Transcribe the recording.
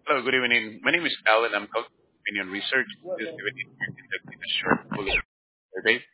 Hello, good evening. My name is Alan. I'm calling from Opinion Research. This evening we're conducting a short bullet survey